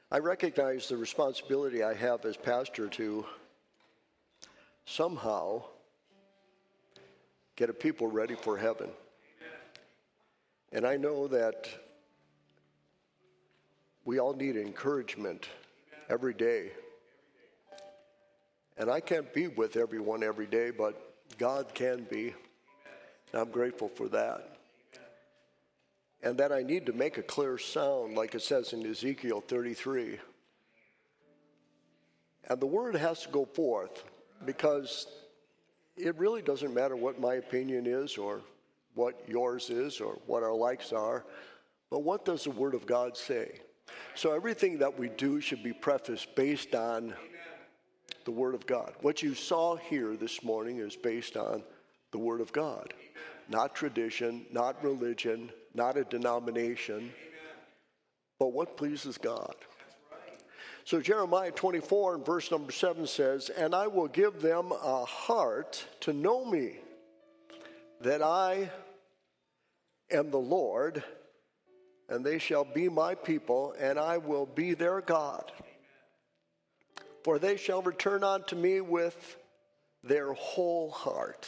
I recognize the responsibility I have as pastor to somehow get a people ready for heaven. And I know that we all need encouragement every day. And I can't be with everyone every day, but God can be. And I'm grateful for that. And that I need to make a clear sound, like it says in Ezekiel 33. And the word has to go forth, because it really doesn't matter what my opinion is or what yours is or what our likes are, but what does the Word of God say? So everything that we do should be prefaced based on the Word of God. What you saw here this morning is based on the Word of God, not tradition, not religion, not a denomination, but what pleases God. So Jeremiah 24 and verse number 7 says, "And I will give them a heart to know me, that I am the Lord, and they shall be my people, and I will be their God. For they shall return unto me with their whole heart."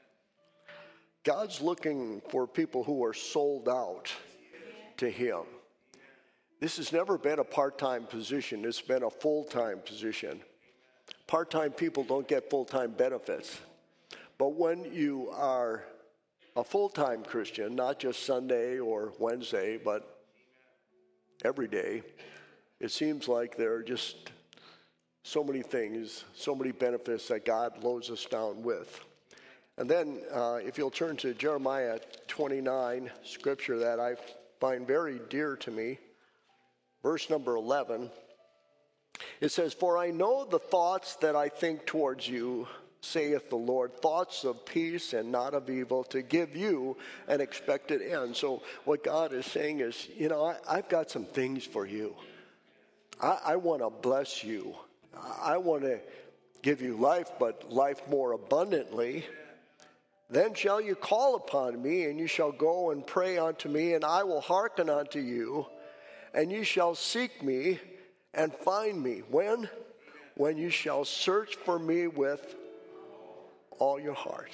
God's looking for people who are sold out to Him. This has never been a part-time position. It's been a full-time position. Part-time people don't get full-time benefits. But when you are a full-time Christian, not just Sunday or Wednesday, but every day, it seems like there are just so many things, so many benefits that God loads us down with. And then if you'll turn to Jeremiah 29, scripture that I find very dear to me, verse number 11, it says, "For I know the thoughts that I think towards you, saith the Lord, thoughts of peace and not of evil, to give you an expected end." So what God is saying is, I've got some things for you. I want to bless you. I want to give you life, but life more abundantly. "Then shall you call upon me, and you shall go and pray unto me, and I will hearken unto you. And you shall seek me and find me." When? "When you shall search for me with all your heart."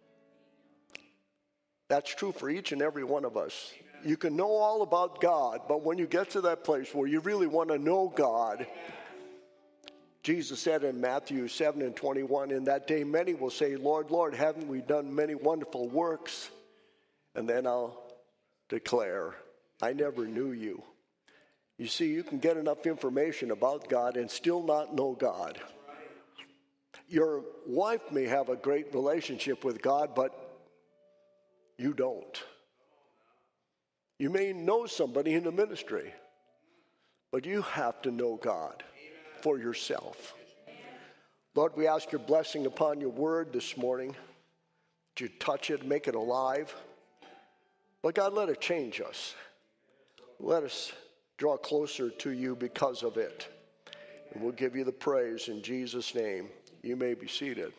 That's true for each and every one of us. You can know all about God, but when you get to that place where you really want to know God, Jesus said in Matthew 7 and 21, "In that day many will say, Lord, Lord, haven't we done many wonderful works? And then I'll declare, I never knew you." You see, you can get enough information about God and still not know God. Your wife may have a great relationship with God, but you don't. You may know somebody in the ministry, but you have to know God for yourself. Lord, we ask your blessing upon your word this morning. That you touch it, make it alive. But God, let it change us. Let us draw closer to you because of it. And we'll give you the praise in Jesus' name. You may be seated.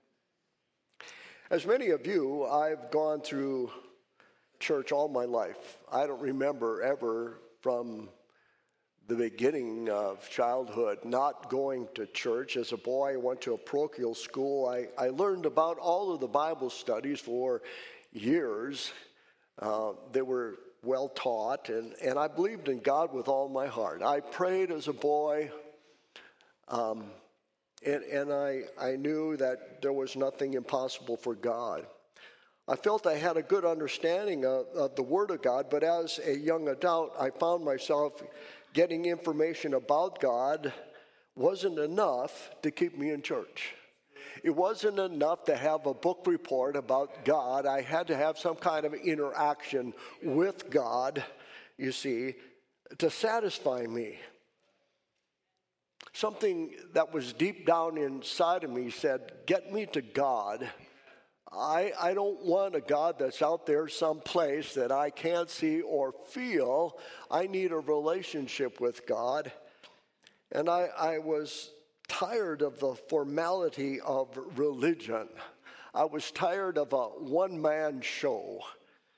As many of you, I've gone through church all my life. I don't remember ever from the beginning of childhood not going to church. As a boy, I went to a parochial school. I learned about all of the Bible studies for years. They were well taught, and I believed in God with all my heart. I prayed as a boy, and I knew that there was nothing impossible for God. I felt I had a good understanding of the Word of God, but as a young adult, I found myself getting information about God wasn't enough to keep me in church. It wasn't enough to have a book report about God. I had to have some kind of interaction with God, you see, to satisfy me. Something that was deep down inside of me said, get me to God. I don't want a God that's out there someplace that I can't see or feel. I need a relationship with God. And I was tired of the formality of religion. I was tired of a one-man show.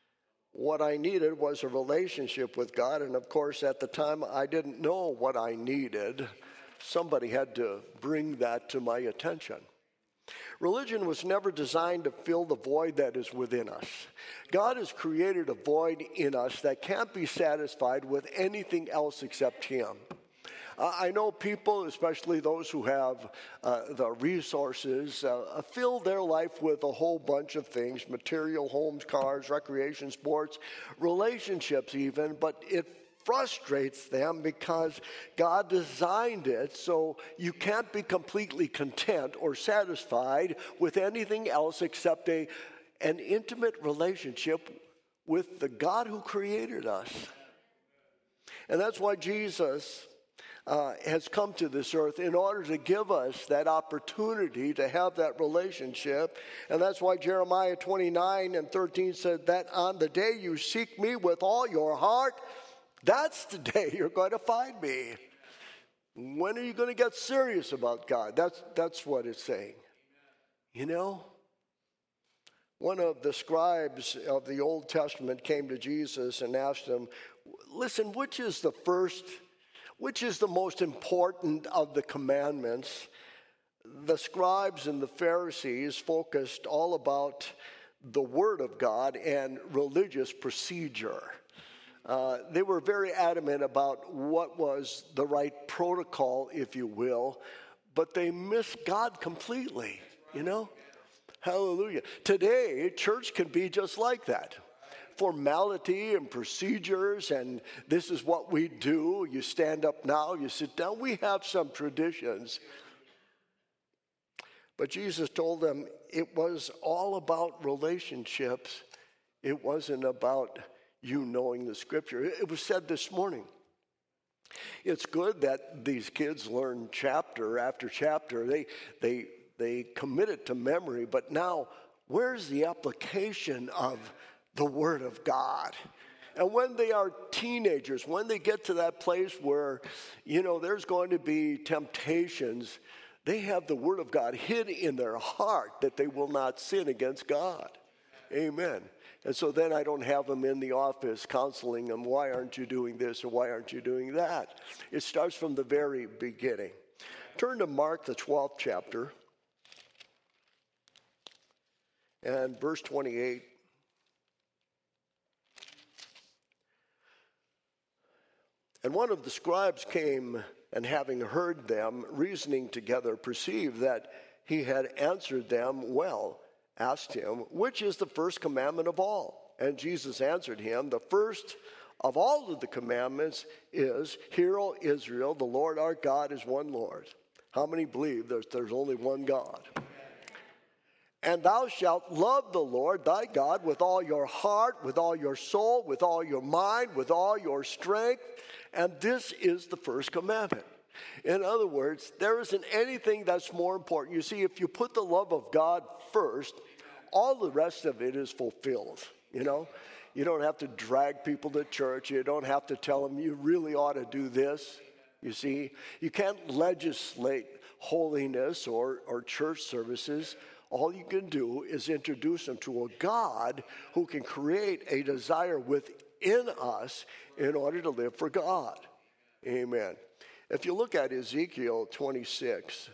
what I needed was a relationship with God. And of course, at the time, I didn't know what I needed. Somebody had to bring that to my attention. Religion was never designed to fill the void that is within us. God has created a void in us that can't be satisfied with anything else except Him. I know people, especially those who have the resources, fill their life with a whole bunch of things: material, homes, cars, recreation, sports, relationships even, but it frustrates them because God designed it so you can't be completely content or satisfied with anything else except an intimate relationship with the God who created us. And that's why Jesus has come to this earth, in order to give us that opportunity to have that relationship. And that's why Jeremiah 29:13 said that on the day you seek me with all your heart, that's the day you're going to find me. When are you going to get serious about God? That's what it's saying. You know, one of the scribes of the Old Testament came to Jesus and asked him, listen, which is the most important of the commandments? The scribes and the Pharisees focused all about the Word of God and religious procedure. They were very adamant about what was the right protocol, if you will, but they missed God completely, you know? Hallelujah. Today, church can be just like that. Formality and procedures, and this is what we do. You stand up now, you sit down. We have some traditions. But Jesus told them it was all about relationships. It wasn't about you knowing the Scripture. It was said this morning. It's good that these kids learn chapter after chapter. They commit it to memory, but now where's the application of the Word of God? And when they are teenagers, when they get to that place where, you know, there's going to be temptations, they have the Word of God hid in their heart that they will not sin against God. Amen. And so then I don't have them in the office counseling them, why aren't you doing this or why aren't you doing that? It starts from the very beginning. Turn to Mark, the 12th chapter, and verse 28. And one of the scribes came, and having heard them reasoning together, perceived that he had answered them well, asked him, which is the first commandment of all? And Jesus answered him, the first of all of the commandments is, Hear, O Israel, the Lord our God is one Lord. How many believe there's only one God? And thou shalt love the Lord thy God with all your heart, with all your soul, with all your mind, with all your strength. And this is the first commandment. In other words, there isn't anything that's more important. You see, if you put the love of God first, all the rest of it is fulfilled, you know. You don't have to drag people to church. You don't have to tell them you really ought to do this. You see, you can't legislate holiness or church services. All you can do is introduce them to a God who can create a desire within us in order to live for God. Amen. If you look at Ezekiel 26,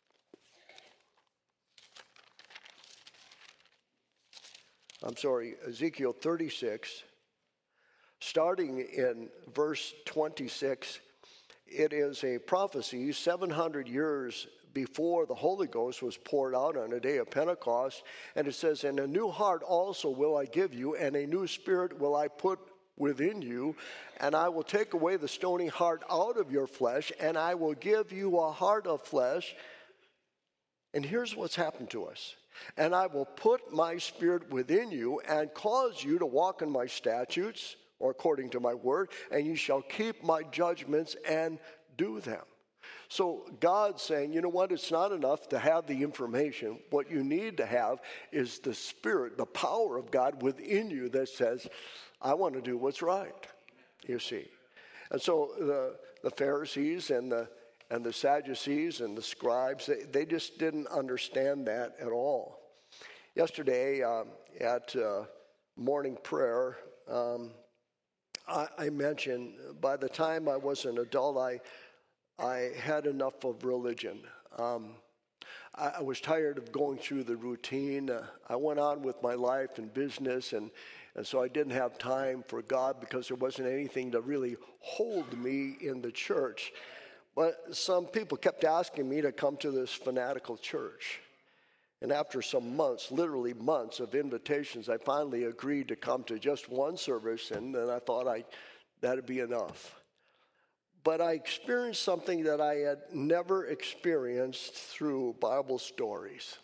Ezekiel 36, starting in verse 26, it is a prophecy 700 years before the Holy Ghost was poured out on the day of Pentecost. And it says, and a new heart also will I give you, and a new spirit will I put within you, and I will take away the stony heart out of your flesh, and I will give you a heart of flesh. And here's what's happened to us. And I will put my spirit within you and cause you to walk in my statutes, or according to my word, and you shall keep my judgments and do them. So God's saying, you know what, it's not enough to have the information. What you need to have is the Spirit, the power of God within you that says, I want to do what's right, you see. And so the Pharisees and the Sadducees and the scribes, they just didn't understand that at all. Yesterday at morning prayer, I mentioned, by the time I was an adult, I had enough of religion. I was tired of going through the routine. I went on with my life and business, and so I didn't have time for God because there wasn't anything to really hold me in the church. But some people kept asking me to come to this fanatical church. And after some months, literally months of invitations, I finally agreed to come to just one service, and then I thought that'd be enough. But I experienced something that I had never experienced through Bible stories.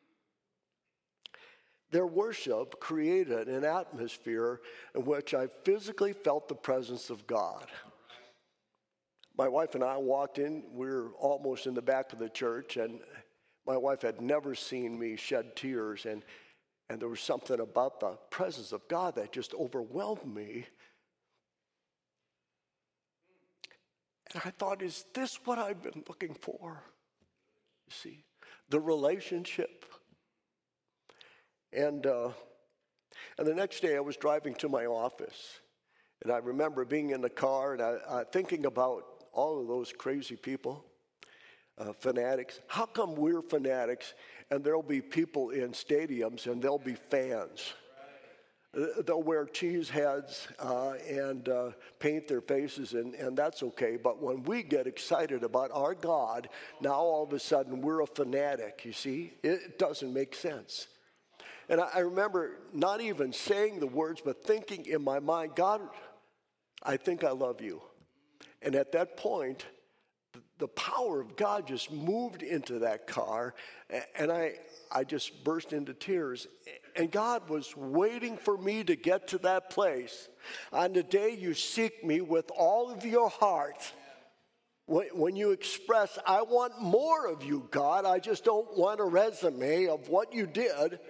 Their worship created an atmosphere in which I physically felt the presence of God. My wife and I walked in, we were almost in the back of the church, and my wife had never seen me shed tears, and there was something about the presence of God that just overwhelmed me. And I thought, is this what I've been looking for? You see, the relationship. And the next day I was driving to my office, and I remember being in the car and I thinking about all of those crazy people, fanatics. How come we're fanatics and there'll be people in stadiums and there'll be fans? They'll wear cheese heads and paint their faces, and that's okay. But when we get excited about our God, now all of a sudden we're a fanatic, you see? It doesn't make sense. And I remember not even saying the words, but thinking in my mind, God, I think I love you. And at that point, the power of God just moved into that car, and I just burst into tears. And God was waiting for me to get to that place. On the day you seek me with all of your heart, when you express, I want more of you, God, I just don't want a resume of what you did.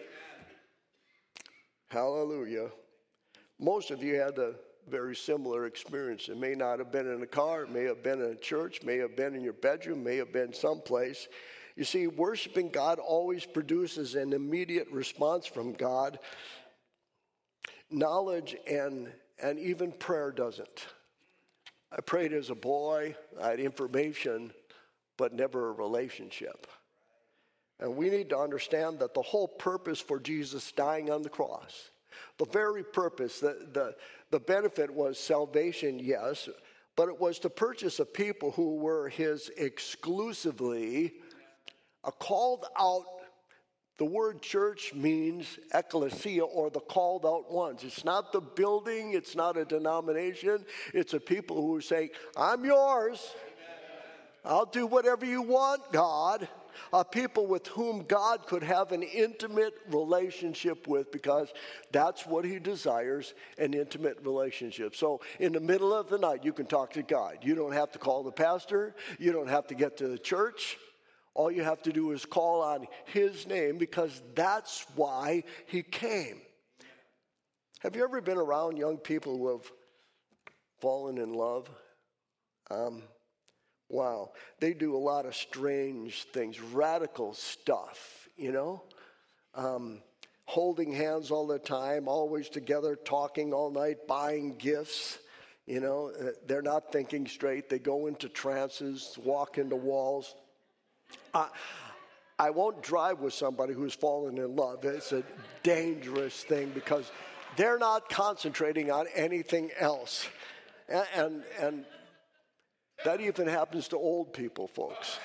Hallelujah. Most of you had a very similar experience. It may not have been in a car, it may have been in a church, may have been in your bedroom, may have been someplace. You see, worshiping God always produces an immediate response from God. Knowledge and even prayer doesn't. I prayed as a boy, I had information, but never a relationship. And we need to understand that the whole purpose for Jesus dying on the cross, the very purpose, the benefit was salvation, yes, but it was to purchase a people who were his exclusively, a called out. The word church means ecclesia, or the called out ones. It's not the building, it's not a denomination, it's a people who are saying, I'm yours. I'll do whatever you want, God. A people with whom God could have an intimate relationship with, because that's what he desires, an intimate relationship. So in the middle of the night, you can talk to God. You don't have to call the pastor. You don't have to get to the church. All you have to do is call on his name, because that's why he came. Have you ever been around young people who have fallen in love? Wow, they do a lot of strange things, radical stuff, you know? Holding hands all the time, always together, talking all night, buying gifts, you know? They're not thinking straight. They go into trances, walk into walls. I won't drive with somebody who's fallen in love. It's a dangerous thing, because they're not concentrating on anything else. And that even happens to old people, folks.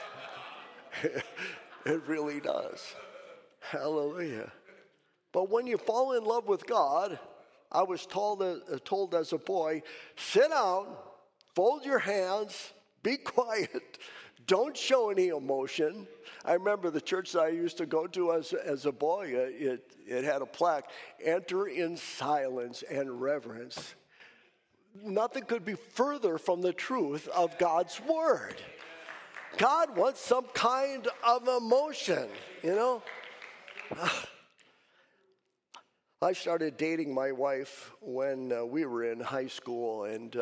It really does. Hallelujah. But when you fall in love with God, I was told as a boy, sit down, fold your hands, be quiet, don't show any emotion. I remember the church that I used to go to as a boy, it had a plaque, enter in silence and reverence. Nothing could be further from the truth of God's word. God wants some kind of emotion, you know. I started dating my wife when we were in high school, and,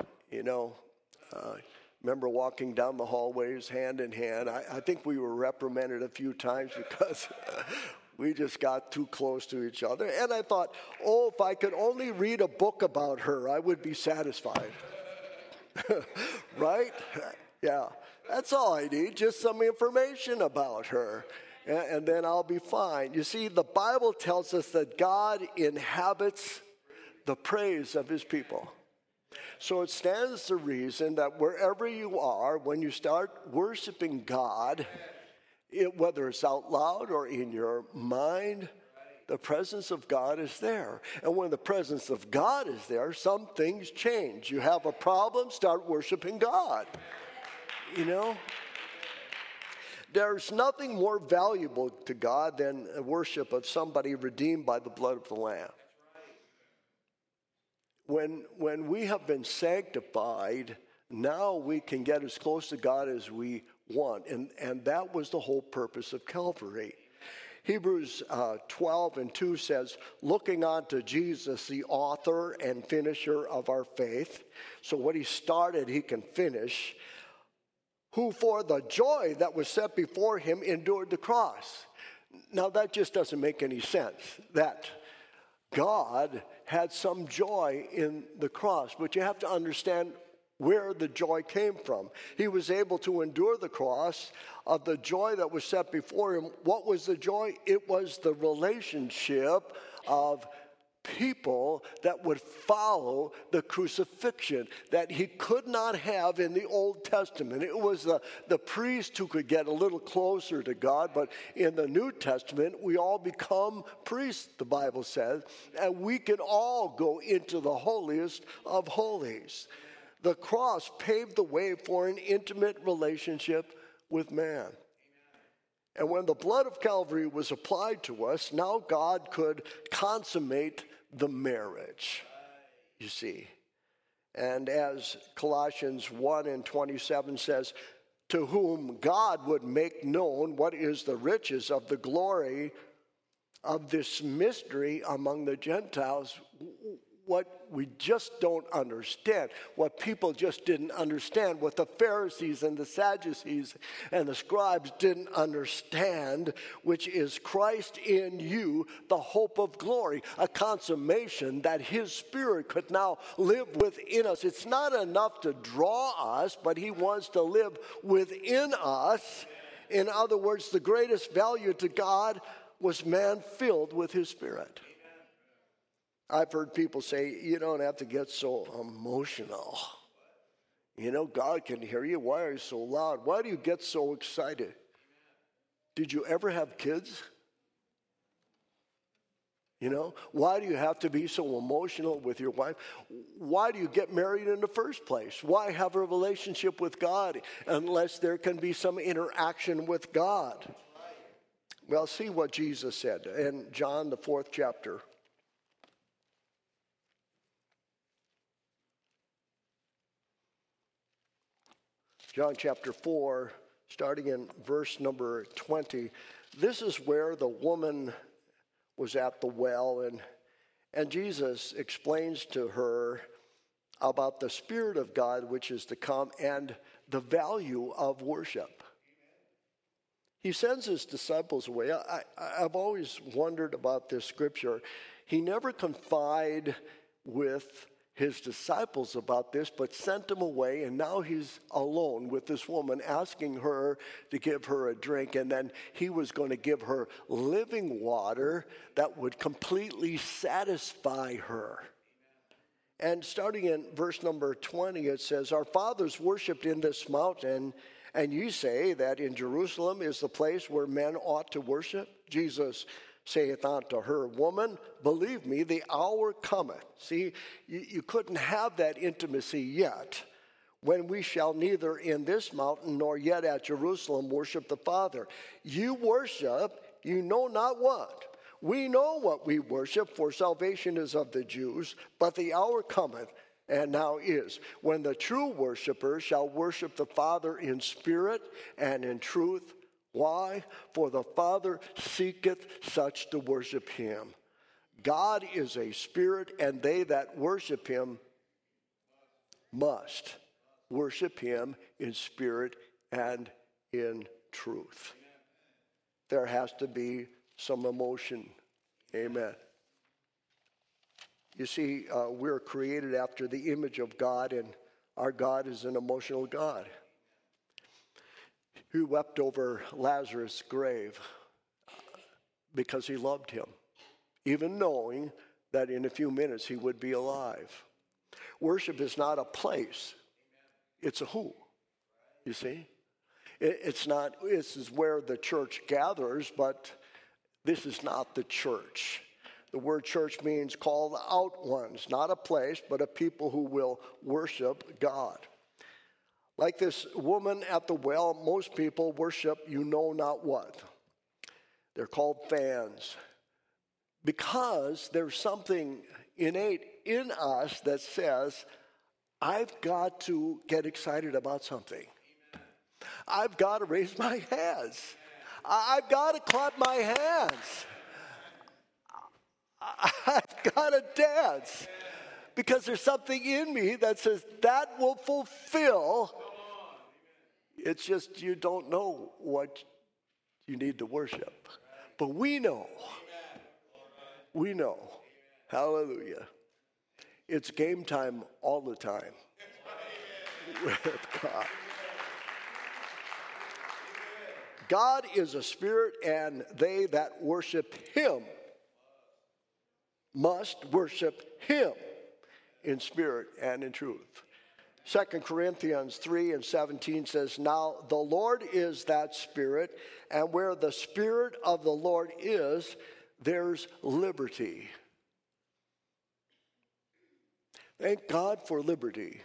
remember walking down the hallways hand in hand. I think we were reprimanded a few times because We just got too close to each other. And I thought, oh, if I could only read a book about her, I would be satisfied. Right? Yeah. That's all I need, just some information about her. And then I'll be fine. You see, the Bible tells us that God inhabits the praise of his people. So it stands to reason that wherever you are, when you start worshiping God, whether it's out loud or in your mind, the presence of God is there. And when the presence of God is there, some things change. You have a problem, start worshiping God. You know? There's nothing more valuable to God than a worship of somebody redeemed by the blood of the Lamb. When we have been sanctified, now we can get as close to God as we want. And that was the whole purpose of Calvary. Hebrews 12:2 says, looking unto Jesus, the author and finisher of our faith. So what he started, he can finish. Who for the joy that was set before him endured the cross. Now that just doesn't make any sense. That God had some joy in the cross, but you have to understand where the joy came from. He was able to endure the cross of the joy that was set before him. What was the joy? It was the relationship of people that would follow the crucifixion that he could not have in the Old Testament. It was the priest who could get a little closer to God, but in the New Testament, we all become priests, the Bible says, and we can all go into the holiest of holies. The cross paved the way for an intimate relationship with man. And when the blood of Calvary was applied to us, now God could consummate the marriage, you see. And as Colossians 1:27 says, to whom God would make known what is the riches of the glory of this mystery among the Gentiles, what we just don't understand, what people just didn't understand, what the Pharisees and the Sadducees and the scribes didn't understand, which is Christ in you, the hope of glory, a consummation that his Spirit could now live within us. It's not enough to draw us, but he wants to live within us. In other words, the greatest value to God was man filled with his Spirit. I've heard people say, you don't have to get so emotional. You know, God can hear you. Why are you so loud? Why do you get so excited? Did you ever have kids? You know, why do you have to be so emotional with your wife? Why do you get married in the first place? Why have a relationship with God unless there can be some interaction with God? Well, see what Jesus said in John, the 4th chapter. John chapter 4, starting in verse number 20. This is where the woman was at the well, and Jesus explains to her about the Spirit of God which is to come and the value of worship. He sends his disciples away. I've always wondered about this scripture. He never confided with his disciples about this, but sent them away, and now he's alone with this woman, asking her to give her a drink, and then he was going to give her living water that would completely satisfy her. And starting in verse number 20, it says, our fathers worshipped in this mountain, and you say that in Jerusalem is the place where men ought to worship? Jesus saith unto her, woman, believe me, the hour cometh. See, you couldn't have that intimacy yet, when we shall neither in this mountain nor yet at Jerusalem worship the Father. You worship, you know not what. We know what we worship, for salvation is of the Jews, but the hour cometh, and now is, when the true worshipers shall worship the Father in spirit and in truth. Why? For the Father seeketh such to worship him. God is a spirit, and they that worship him must worship him in spirit and in truth. There has to be some emotion. Amen. You see, we're created after the image of God, and our God is an emotional God. He wept over Lazarus' grave because he loved him, even knowing that in a few minutes he would be alive. Worship is not a place, it's a who, you see? It's not, this is where the church gathers, but this is not the church. The word church means called out ones, not a place, but a people who will worship God. Like this woman at the well, most people worship you know not what. They're called fans because there's something innate in us that says, I've got to get excited about something. I've got to raise my hands. I've got to clap my hands. I've got to dance. Because there's something in me that says that will fulfill. It's just you don't know what you need to worship. But we know. We know. Hallelujah. It's game time all the time with God. God is a spirit, and they that worship him must worship him in spirit and in truth. 2 Corinthians 3:17 says, now the Lord is that spirit, and where the spirit of the Lord is, there's liberty. Thank God for liberty.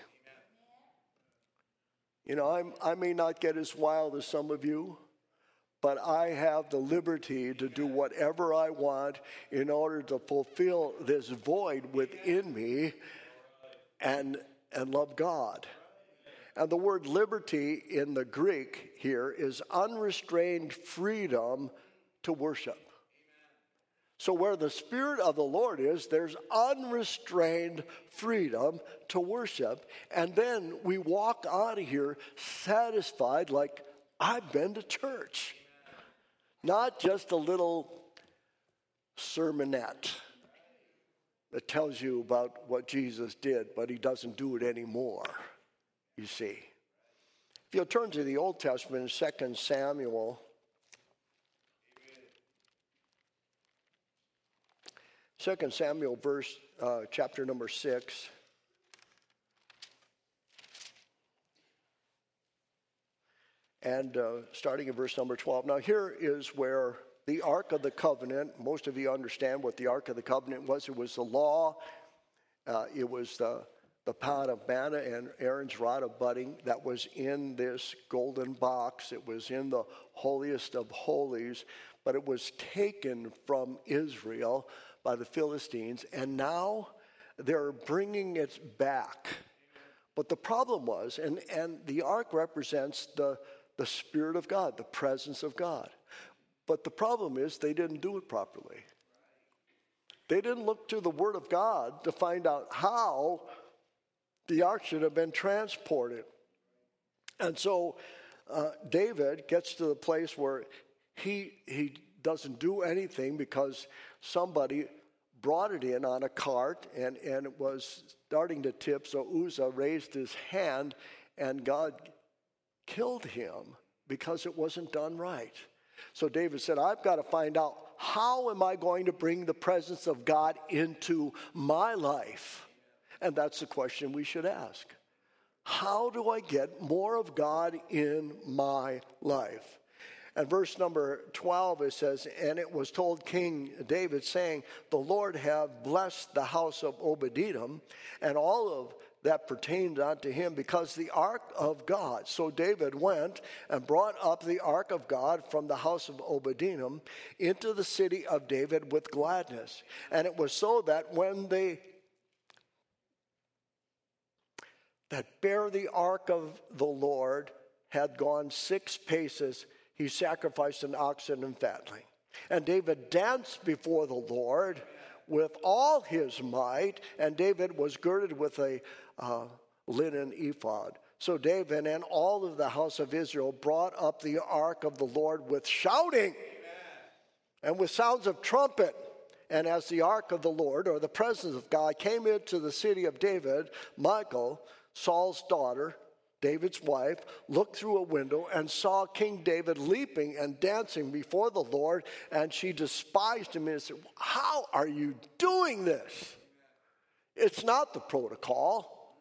You know, I may not get as wild as some of you, but I have the liberty to do whatever I want in order to fulfill this void within me and love God. And the word liberty in the Greek here is unrestrained freedom to worship. So where the Spirit of the Lord is, there's unrestrained freedom to worship. And then we walk out of here satisfied like, I've been to church. Not just a little sermonette that tells you about what Jesus did, but he doesn't do it anymore, you see. If you'll turn to the Old Testament, 2 Samuel. 2 Samuel chapter number 6. And starting in verse number 12. Now here is where the Ark of the Covenant, most of you understand what the Ark of the Covenant was. It was the law. It was the pot of manna and Aaron's rod of budding that was in this golden box. It was in the holiest of holies, but it was taken from Israel by the Philistines, and now they're bringing it back. But the problem was, and the ark represents the Spirit of God, the presence of God. But the problem is they didn't do it properly. They didn't look to the Word of God to find out how the ark should have been transported. And so David gets to the place where he doesn't do anything because somebody brought it in on a cart and it was starting to tip. So Uzzah raised his hand and God killed him because it wasn't done right. So David said, I've got to find out, how am I going to bring the presence of God into my life? And that's the question we should ask. How do I get more of God in my life? And verse number 12, it says, and it was told King David, saying, the Lord have blessed the house of Obed-Edom, and all of that pertained unto him, because the ark of God. So David went and brought up the ark of God from the house of Obed-Edom into the city of David with gladness. And it was so that when they that bare the ark of the Lord had gone 6 paces, he sacrificed an oxen and fatling. And David danced before the Lord with all his might, and David was girded with a linen ephod. So David and all of the house of Israel brought up the ark of the Lord with shouting. Amen. and with sounds of trumpet. And as the ark of the Lord, or the presence of God, came into the city of David, Michal, Saul's daughter, David's wife, looked through a window and saw King David leaping and dancing before the Lord, and she despised him and said, "How are you doing this? It's not the protocol."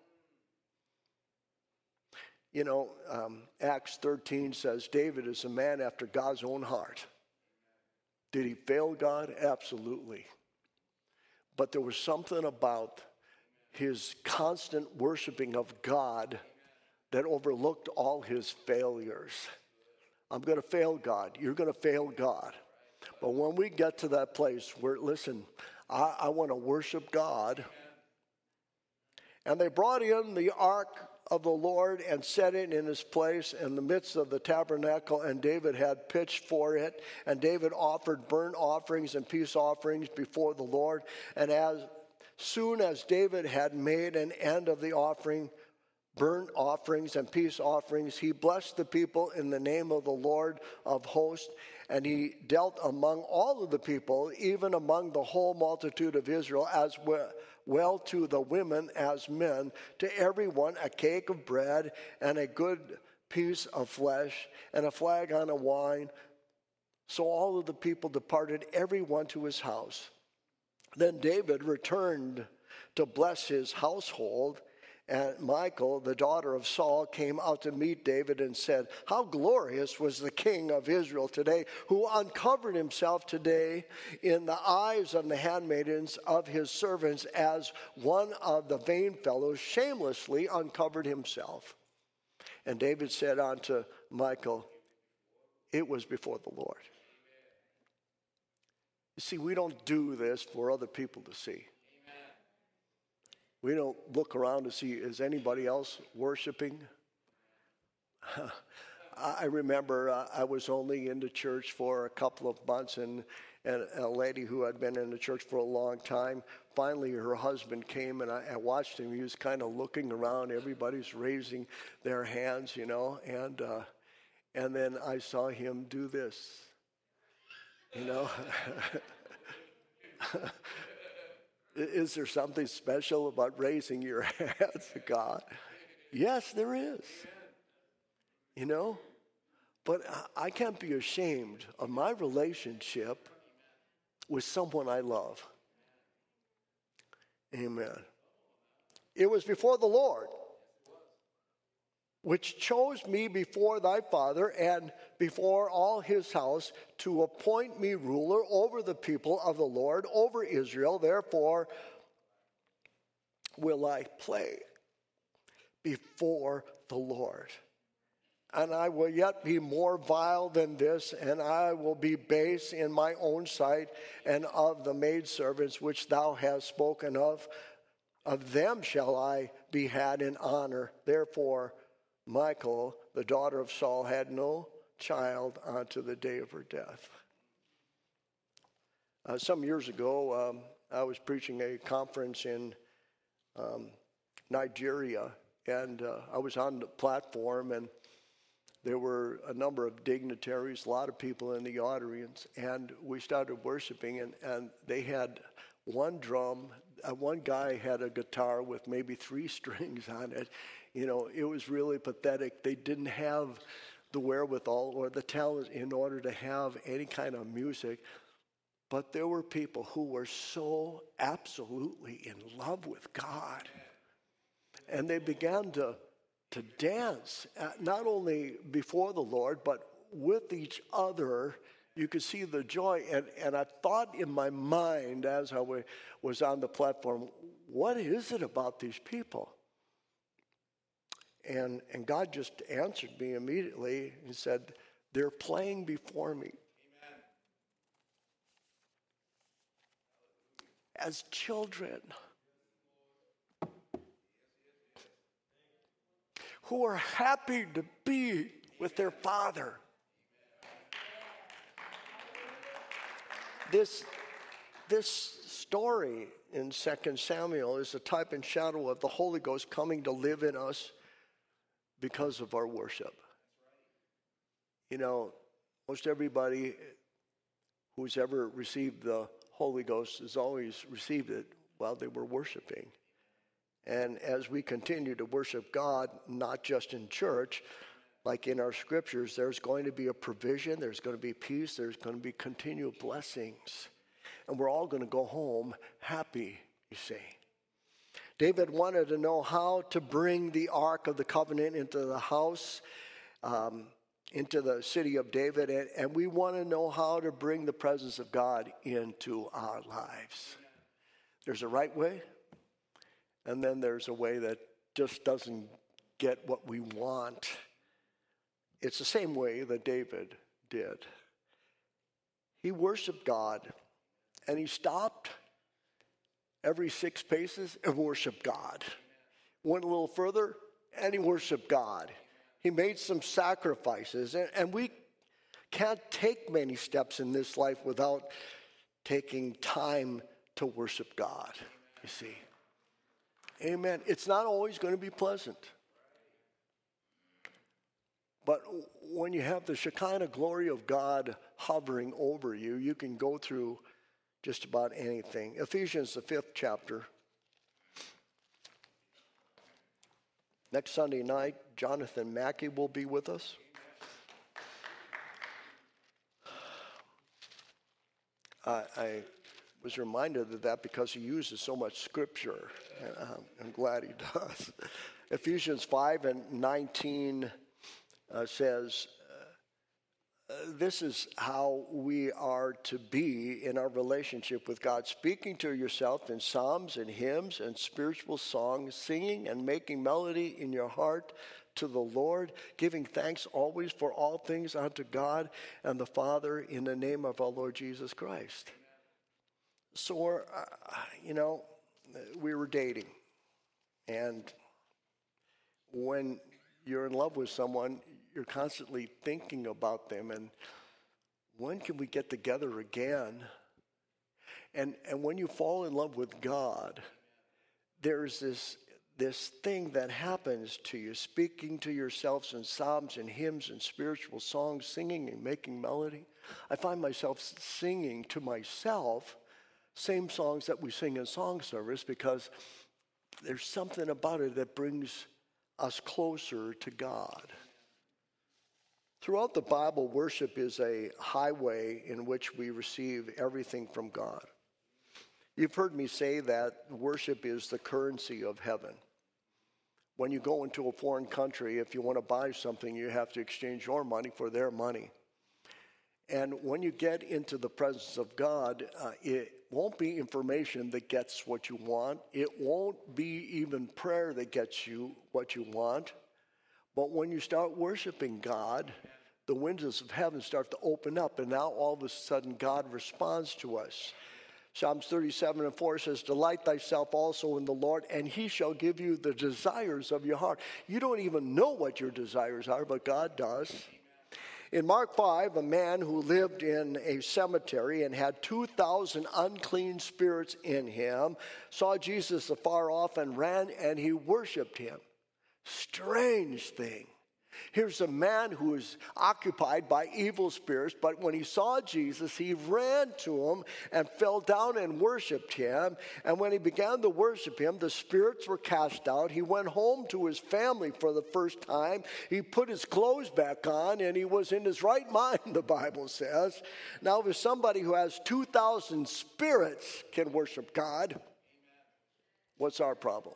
You know, Acts 13 says David is a man after God's own heart. Did he fail God? Absolutely. But there was something about his constant worshiping of God that overlooked all his failures. I'm going to fail God. You're going to fail God. But when we get to that place where, listen, I want to worship God. And they brought in the ark of the Lord and set it in his place in the midst of the tabernacle, and David had pitched for it, and David offered burnt offerings and peace offerings before the Lord. And as soon as David had made an end of the offering, burnt offerings and peace offerings, he blessed the people in the name of the Lord of hosts, and he dealt among all of the people, even among the whole multitude of Israel, as well to the women as men, to everyone a cake of bread and a good piece of flesh and a flagon of wine. So all of the people departed, every one to his house. Then David returned to bless his household, and Michal, the daughter of Saul, came out to meet David and said, "How glorious was the king of Israel today, who uncovered himself today in the eyes of the handmaidens of his servants, as one of the vain fellows shamelessly uncovered himself." And David said unto Michal, "It was before the Lord." You see, we don't do this for other people to see. We don't look around to see, is anybody else worshiping? I remember I was only in the church for a couple of months, and a lady who had been in the church for a long time, finally her husband came, and I watched him. He was kind of looking around. Everybody's raising their hands, you know, and then I saw him do this, you know. Is there something special about raising your hands to God? Yes, there is. You know? But I can't be ashamed of my relationship with someone I love. Amen. It was before the Lord, which chose me before thy father and before all his house, to appoint me ruler over the people of the Lord, over Israel. Therefore will I play before the Lord. And I will yet be more vile than this, and I will be base in my own sight, and of the maidservants which thou hast spoken of them shall I be had in honor. Therefore Michal, the daughter of Saul, had no child unto the day of her death. Some years ago, I was preaching a conference in Nigeria, and I was on the platform, and there were a number of dignitaries, a lot of people in the audience, and we started worshiping, and they had one drum. One guy had a guitar with maybe 3 strings on it. You know, it was really pathetic. They didn't have the wherewithal or the talent in order to have any kind of music. But there were people who were so absolutely in love with God. And they began to dance, not only before the Lord, but with each other. You could see the joy. And I thought in my mind as I was on the platform, what is it about these people? And God just answered me immediately. He said, they're playing before me. Amen. As children who are happy to be with their father. This story in 2 Samuel is a type and shadow of the Holy Ghost coming to live in us because of our worship. You know, most everybody who's ever received the Holy Ghost has always received it while they were worshiping. And as we continue to worship God, not just in church, like in our scriptures, there's going to be a provision, there's going to be peace, there's going to be continual blessings. And we're all going to go home happy, you see. David wanted to know how to bring the Ark of the Covenant into the house, into the city of David, and we want to know how to bring the presence of God into our lives. There's a right way, and then there's a way that just doesn't get what we want. It's the same way that David did. He worshiped God, and he stopped every 6 paces and worshiped God. Went a little further, and he worshiped God. He made some sacrifices, and we can't take many steps in this life without taking time to worship God, you see. Amen. It's not always going to be pleasant. But when you have the Shekinah glory of God hovering over you, you can go through just about anything. Ephesians, the 5th chapter. Next Sunday night, Jonathan Mackey will be with us. I was reminded of that because he uses so much scripture, and I'm glad he does. Ephesians 5 and 19 says, this is how we are to be in our relationship with God, speaking to yourself in psalms and hymns and spiritual songs, singing and making melody in your heart to the Lord, giving thanks always for all things unto God and the Father in the name of our Lord Jesus Christ. So, we were dating, and when you're in love with someone, you're constantly thinking about them, and when can we get together again? And when you fall in love with God, there's this thing that happens to you, speaking to yourselves in psalms and hymns and spiritual songs, singing and making melody. I find myself singing to myself same songs that we sing in song service because there's something about it that brings us closer to God. Throughout the Bible, worship is a highway in which we receive everything from God. You've heard me say that worship is the currency of heaven. When you go into a foreign country, if you want to buy something, you have to exchange your money for their money. And when you get into the presence of God, it won't be information that gets what you want. It won't be even prayer that gets you what you want. But when you start worshiping God, the windows of heaven start to open up, and now all of a sudden God responds to us. Psalms 37 and 4 says, delight thyself also in the Lord, and he shall give you the desires of your heart. You don't even know what your desires are, but God does. In Mark 5, a man who lived in a cemetery and had 2,000 unclean spirits in him saw Jesus afar off and ran, and he worshiped him. Strange thing. Here's a man who is occupied by evil spirits, but when he saw Jesus, he ran to him and fell down and worshiped him. And when he began to worship him, the spirits were cast out. He went home to his family for the first time. He put his clothes back on, and he was in his right mind, the Bible says. Now, if somebody who has 2,000 spirits can worship God, what's our problem?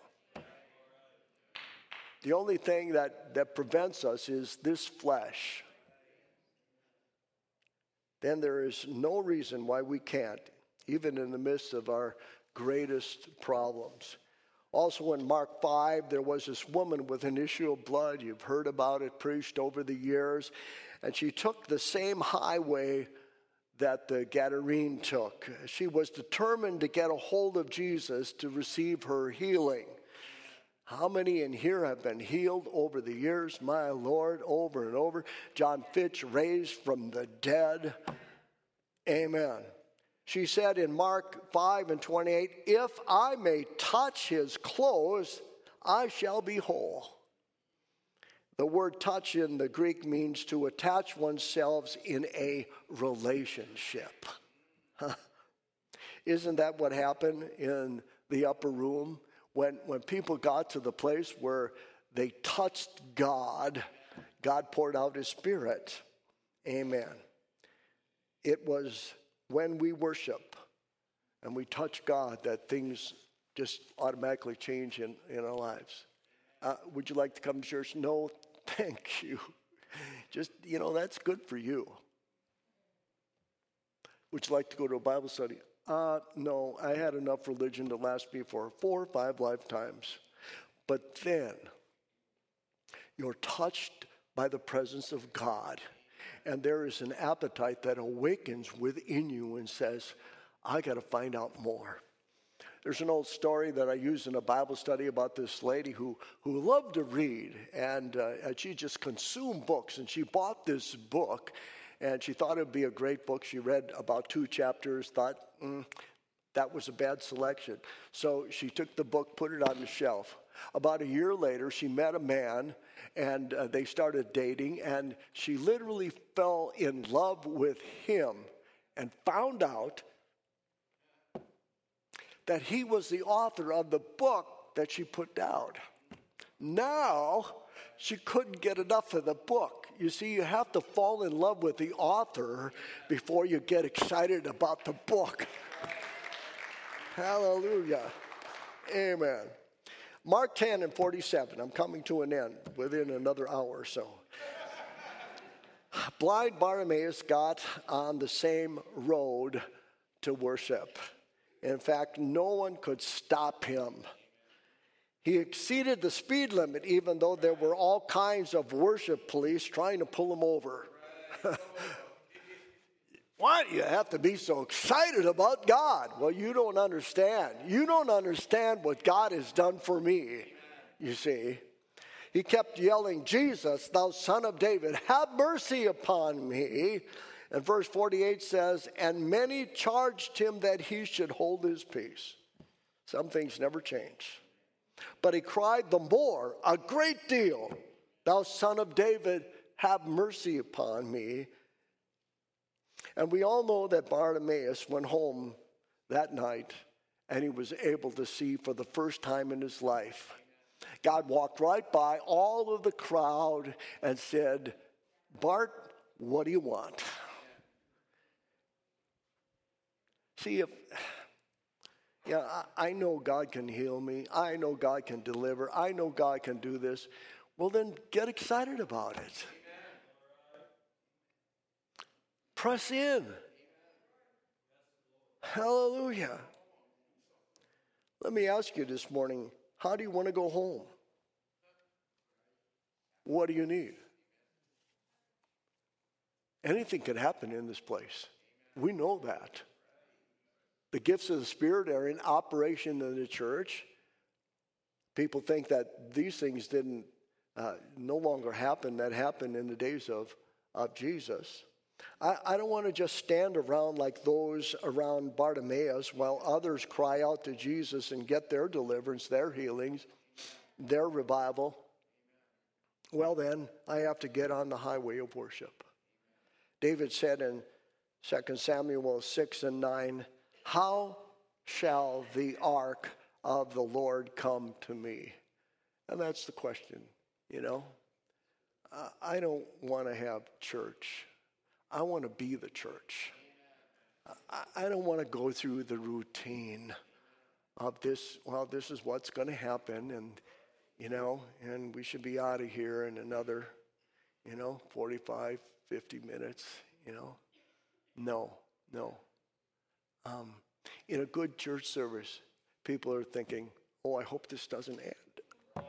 The only thing that prevents us is this flesh. Then there is no reason why we can't, even in the midst of our greatest problems. Also in Mark 5, there was this woman with an issue of blood. You've heard about it preached over the years. And she took the same highway that the Gadarene took. She was determined to get a hold of Jesus to receive her healing. How many in here have been healed over the years? My Lord, over and over. John Fitch raised from the dead. Amen. She said in Mark 5 and 28, if I may touch his clothes, I shall be whole. The word touch in the Greek means to attach oneself in a relationship. Isn't that what happened in the upper room? When people got to the place where they touched God, God poured out his Spirit. Amen. It was when we worship and we touch God that things just automatically change in our lives. Would you like to come to church? No, thank you. Just, that's good for you. Would you like to go to a Bible study? No, I had enough religion to last me for 4 or 5 lifetimes. But then you're touched by the presence of God, and there is an appetite that awakens within you and says, I got to find out more. There's an old story that I use in a Bible study about this lady who loved to read, and she just consumed books, and she bought this book, and she thought it would be a great book. She read about 2 chapters, thought, that was a bad selection. So she took the book, put it on the shelf. About a year later, she met a man, and they started dating, and she literally fell in love with him and found out that he was the author of the book that she put down. Now, she couldn't get enough of the book. You see, you have to fall in love with the author before you get excited about the book. Hallelujah. Amen. Mark 10:47. I'm coming to an end within another hour or so. Blind Bartimaeus got on the same road to worship. In fact, no one could stop him. He exceeded the speed limit, even though there were all kinds of worship police trying to pull him over. Why do you have to be so excited about God? Well, you don't understand. You don't understand what God has done for me, you see. He kept yelling, Jesus, thou son of David, have mercy upon me. And verse 48 says, and many charged him that he should hold his peace. Some things never change. But he cried the more, a great deal, thou son of David, have mercy upon me. And we all know that Bartimaeus went home that night, and he was able to see for the first time in his life. God walked right by all of the crowd and said, Bart, what do you want? See, I know God can heal me. I know God can deliver. I know God can do this. Well, then get excited about it. Press in. Hallelujah. Let me ask you this morning, how do you want to go home? What do you need? Anything could happen in this place. We know that. The gifts of the Spirit are in operation in the church. People think that these things didn't no longer happen, that happened in the days of Jesus. I don't want to just stand around like those around Bartimaeus while others cry out to Jesus and get their deliverance, their healings, their revival. Well, then, I have to get on the highway of worship. David said in 2 Samuel 6:9, how shall the ark of the Lord come to me? And that's the question, I don't want to have church. I want to be the church. I don't want to go through the routine of this, well, this is what's going to happen, and we should be out of here in another, 45, 50 minutes, No. In a good church service, people are thinking, oh, I hope this doesn't end.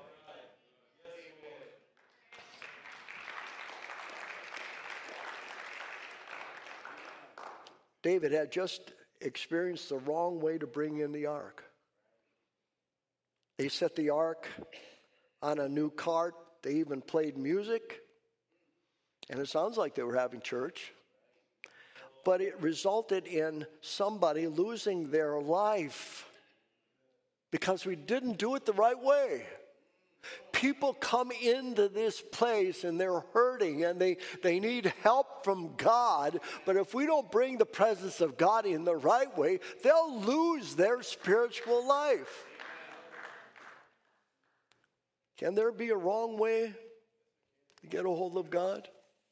David had just experienced the wrong way to bring in the ark. They set the ark on a new cart. They even played music. And it sounds like they were having church. But it resulted in somebody losing their life because we didn't do it the right way. people come into this place and they're hurting and they need help from God. But if we don't bring the presence of God in the right way, they'll lose their spiritual life. Can there be a wrong way to get a hold of God?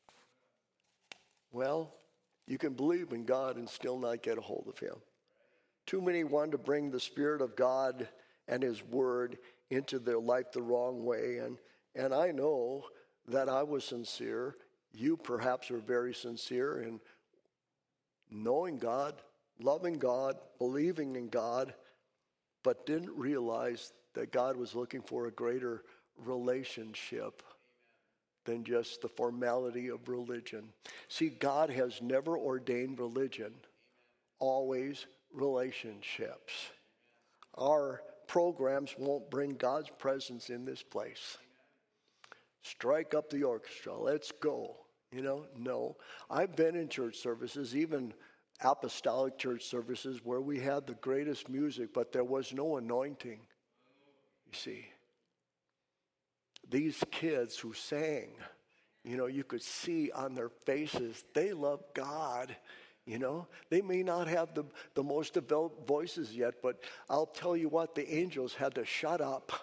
Well, you can believe in God and still not get a hold of him. Too many want to bring the Spirit of God and his word into their life the wrong way. And I know that I was sincere. You perhaps were very sincere in knowing God, loving God, believing in God, but didn't realize that God was looking for a greater relationship than just the formality of religion. See, God has never ordained religion, always relationships. Our programs won't bring God's presence in this place. Strike up the orchestra, let's go. No. I've been in church services, even apostolic church services, where we had the greatest music, but there was no anointing. You see, these kids who sang, you could see on their faces, they love God. They may not have the most developed voices yet, but I'll tell you what, the angels had to shut up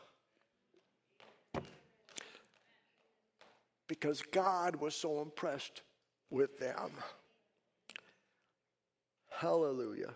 because God was so impressed with them. Hallelujah.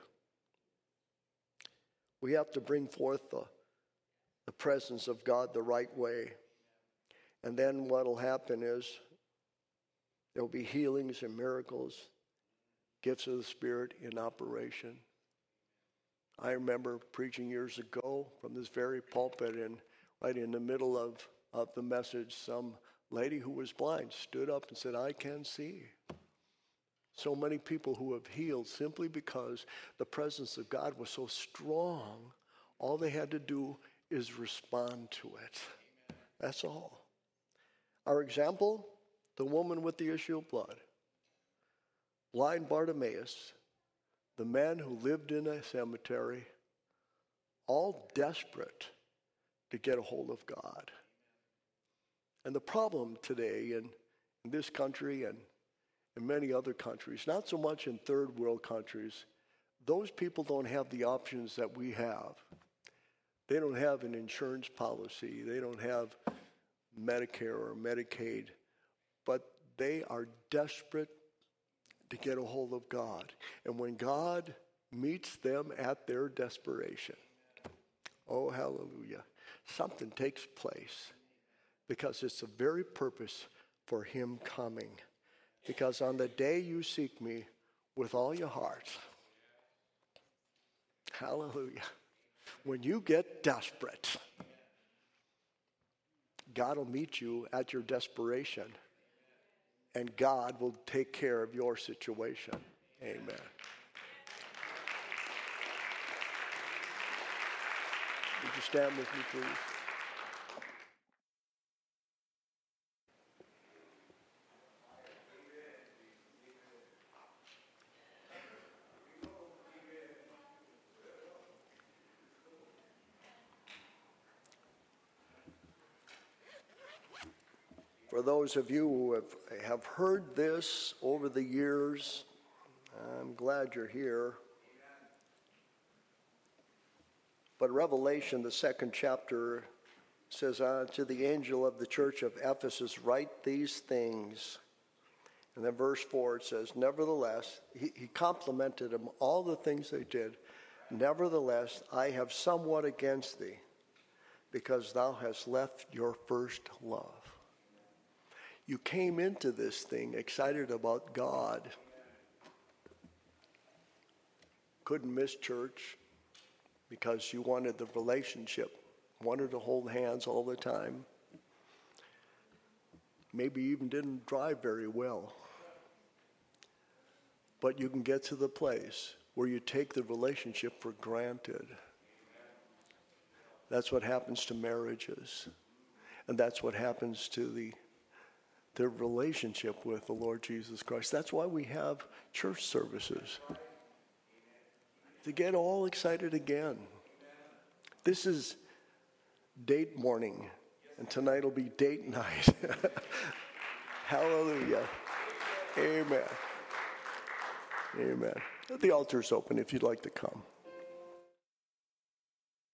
We have to bring forth the presence of God the right way. And then what will happen is there will be healings and miracles, gifts of the Spirit in operation. I remember preaching years ago from this very pulpit, and right in the middle of the message, some lady who was blind stood up and said, I can see. So many people who have healed simply because the presence of God was so strong, all they had to do is respond to it. That's all. Our example, the woman with the issue of blood. Blind Bartimaeus, the man who lived in a cemetery, all desperate to get a hold of God. And the problem today in this country and in many other countries, not so much in third world countries, those people don't have the options that we have. They don't have an insurance policy. They don't have Medicare or Medicaid. But they are desperate to get a hold of God. And when God meets them at their desperation, oh, hallelujah, something takes place because it's the very purpose for him coming. Because on the day you seek me with all your heart, hallelujah, when you get desperate, God will meet you at your desperation. And God will take care of your situation. Amen. Would you stand with me, please? For those of you who have heard this over the years, I'm glad you're here. But Revelation, the 2nd chapter, says, to the angel of the church of Ephesus, write these things. And then verse 4, it says, nevertheless, he complimented them, all the things they did. Nevertheless, I have somewhat against thee, because thou hast left your first love. You came into this thing excited about God. Couldn't miss church because you wanted the relationship, wanted to hold hands all the time. Maybe even didn't drive very well. But you can get to the place where you take the relationship for granted. That's what happens to marriages. And that's what happens to their relationship with the Lord Jesus Christ. That's why we have church services. To get all excited again. This is date morning And tonight will be date night. Hallelujah. Amen. Amen. The altar's open if you'd like to come.